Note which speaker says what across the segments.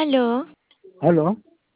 Speaker 1: Aló,
Speaker 2: ¿Aló?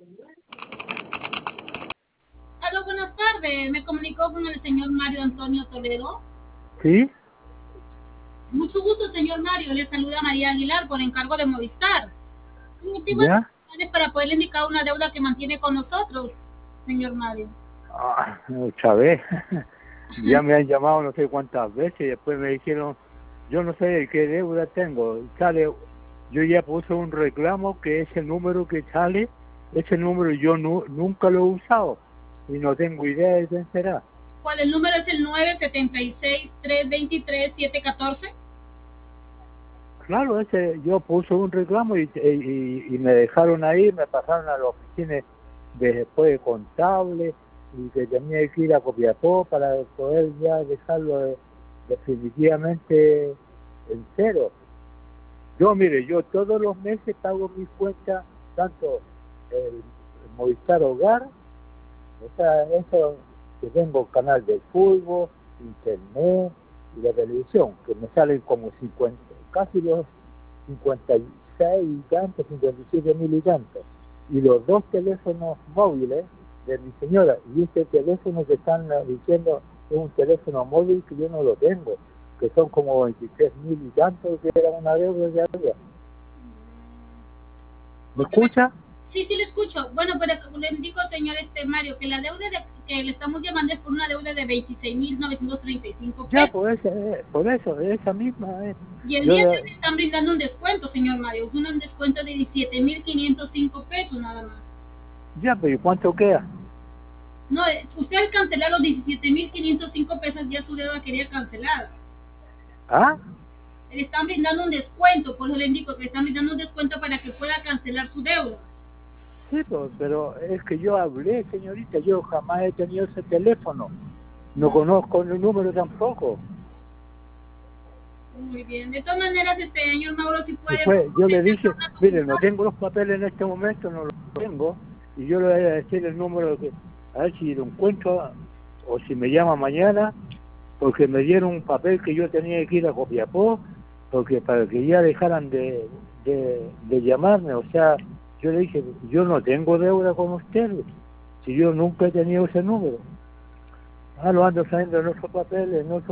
Speaker 3: Aló, buenas tardes. Me comunicó con el señor Mario Antonio Toledo.
Speaker 2: ¿Sí?
Speaker 3: Mucho gusto, señor Mario. Le saluda María Aguilar por encargo de Movistar. El motivo
Speaker 2: ¿Ya?
Speaker 3: es para poderle indicar una deuda que mantiene con nosotros, señor Mario.
Speaker 2: Otra vez. Ya me han llamado no sé cuántas veces y después me dijeron, yo no sé qué deuda tengo. Sale, yo ya puse un reclamo que ese número que sale, ese número yo nunca lo he usado y no tengo idea de quién será.
Speaker 3: ¿Cuál el número es el 976-323-714?
Speaker 2: Claro, ese yo puse un reclamo y me dejaron ahí, me pasaron a la oficina después de contable y que tenía que ir a Copiapó para poder ya dejarlo definitivamente en cero. Yo, mire, yo todos los meses pago mis cuentas, tanto el Movistar Hogar, o sea, eso que tengo canal de fútbol, internet y la televisión, que me salen como 50, casi los 56 y tantos, 57.000 y tantos. Y los dos teléfonos móviles de mi señora, y este teléfono que están diciendo es un teléfono móvil que yo no lo tengo, que son como 23.000 y tantos, que era una deuda de arriba. ¿Me escucha?
Speaker 3: Sí, sí, le escucho. Bueno, pero le indico, señor Mario, que la deuda que le estamos llamando es por una deuda de 26.935
Speaker 2: Ya,
Speaker 3: pesos.
Speaker 2: por eso, esa misma es.
Speaker 3: Y el
Speaker 2: Yo,
Speaker 3: día de hoy le están brindando un descuento, señor Mario. Es un descuento de 17.505 pesos nada más.
Speaker 2: ya, pero ¿y cuánto queda?
Speaker 3: No, usted al cancelar los 17.505 pesos ya su deuda quería cancelada.
Speaker 2: ¿Ah?
Speaker 3: Le están brindando un descuento, por eso le indico que le están brindando un descuento para que pueda cancelar su deuda.
Speaker 2: Sí, pero es que yo hablé, señorita, yo jamás he tenido ese teléfono. No conozco el número tampoco.
Speaker 3: Muy bien. De todas maneras, señor Mauro, si
Speaker 2: Y
Speaker 3: puede...
Speaker 2: yo le dije, mire, no tengo los papeles en este momento, no los tengo, y yo le voy a decir el número, a ver si lo encuentro, o si me llama mañana, porque me dieron un papel que yo tenía que ir a Copiapó, porque para que ya dejaran de llamarme, o sea, yo le dije, yo no tengo deuda con ustedes, si yo nunca he tenido ese número. Lo ando saliendo en otro papel,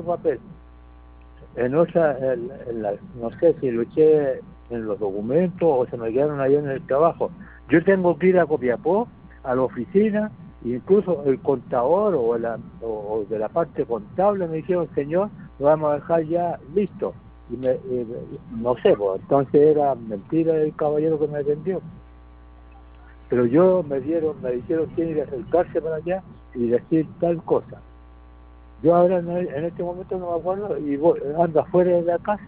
Speaker 2: en otra, no sé si lo eché en los documentos o se me quedaron ahí en el trabajo. Yo tengo que ir a Copiapó, a la oficina, e incluso el contador o de la parte contable me dijeron, señor, lo vamos a dejar ya listo. No sé, pues entonces era mentira el caballero que me atendió. Pero me dijeron que ir a acercarse para allá y decir tal cosa. Yo ahora en este momento no me acuerdo y ando afuera de la casa.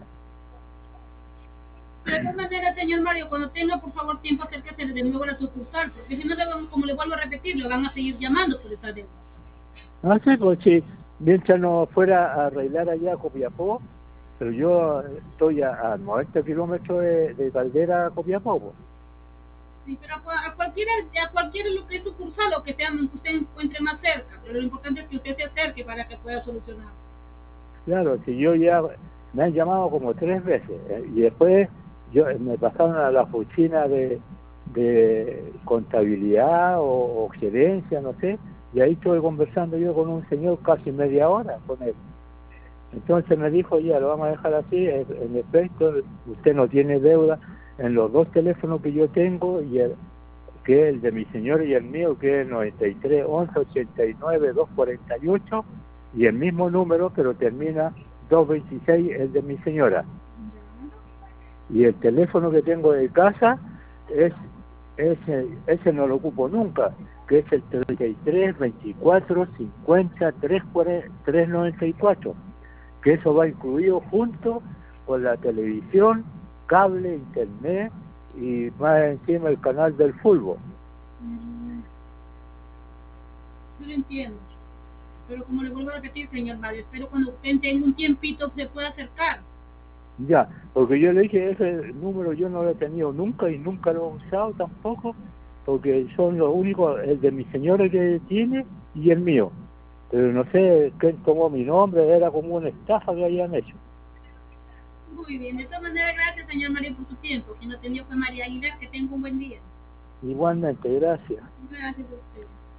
Speaker 3: De todas maneras, señor Mario, cuando tenga, por favor, tiempo, acérquese de nuevo a la sucursal, porque si no, como le vuelvo a repetir, le van a seguir llamando por esa deuda.
Speaker 2: Sí, pues sí, mientras no fuera a arreglar allá a Copiapó, pero yo estoy a 90 kilómetros de Caldera a Copiapó. Pues.
Speaker 3: Sí, pero a cualquier lo que es sucursal o que usted encuentre más cerca, pero lo importante es que usted se acerque para que pueda solucionar.
Speaker 2: Claro, si yo ya me han llamado como 3 veces y después me pasaron a la oficina de contabilidad o gerencia, no sé, y ahí estuve conversando yo con un señor casi media hora con él. Entonces me dijo, ya, lo vamos a dejar así, en efecto, usted no tiene deuda en los dos teléfonos que yo tengo, que es el de mi señor y el mío, que es el 93 11 89 248, y el mismo número, pero termina 226, el de mi señora. Y el teléfono que tengo de casa, ese no lo ocupo nunca, que es el 33 24 50 394. Que eso va incluido junto con la televisión, cable, internet y más encima el canal del fútbol.
Speaker 3: Yo lo entiendo, pero como le vuelvo a repetir, señor Mario, espero cuando usted tenga un tiempito se pueda acercar.
Speaker 2: Ya, porque yo le dije, ese número yo no lo he tenido nunca y nunca lo he usado tampoco, porque son los únicos, el de mi señora que tiene y el mío. Pero no sé quién tomó mi nombre, era como una estafa que habían hecho.
Speaker 3: Muy bien, de todas maneras, gracias, señor Mario, por su tiempo. Quien lo atendió fue María Aguilar. Que tenga un buen día.
Speaker 2: Igualmente, gracias.
Speaker 3: Gracias a usted.